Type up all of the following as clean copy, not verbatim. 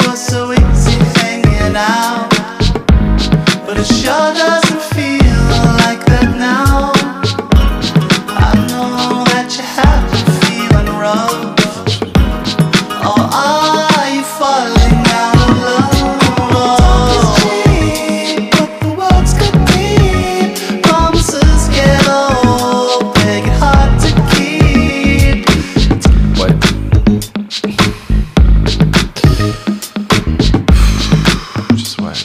was so easy hanging out, but it sure doesn't feel like that now. I know that you have been feeling rough. Or are you falling out of love? Talk is cheap, but the words cut deep. Promises get old, they get hard to keep. What? Just what?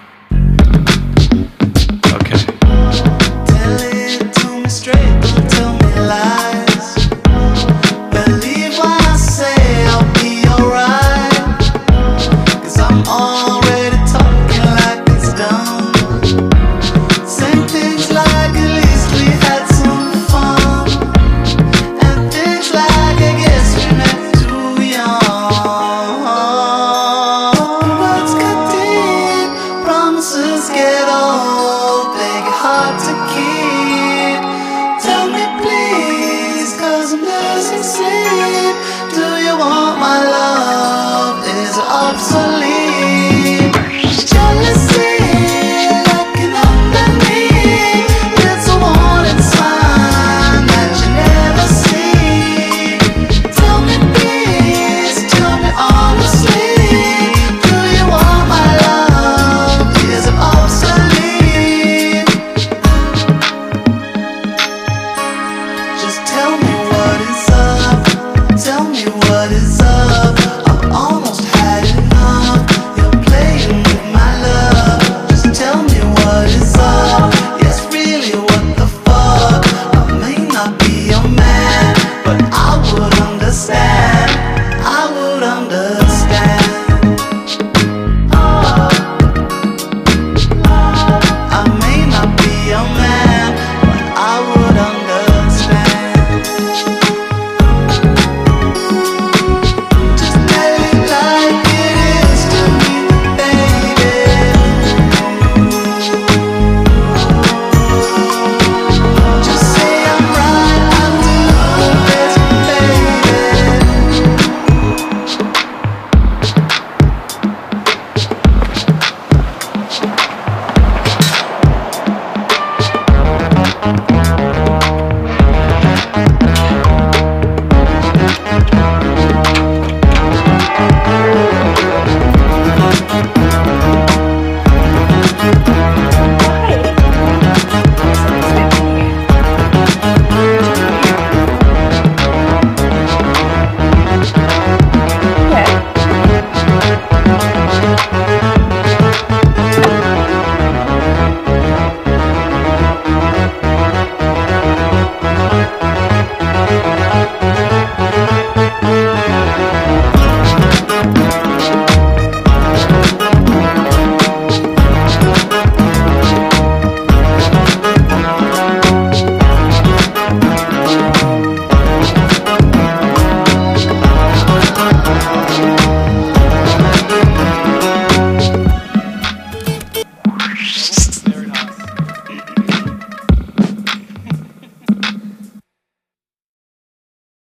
Okay. Tell it to me straight, don't tell me lies. Believe when I say I'll be alright, 'cause I'm already talking like it's done. Saying things like at least we had some fun, and things like I guess we met too young. Words cut deep, promises get old, they get hard to keep. Tell me please, 'cause I'm losing sleep. Do you want my love? Is it obsolete?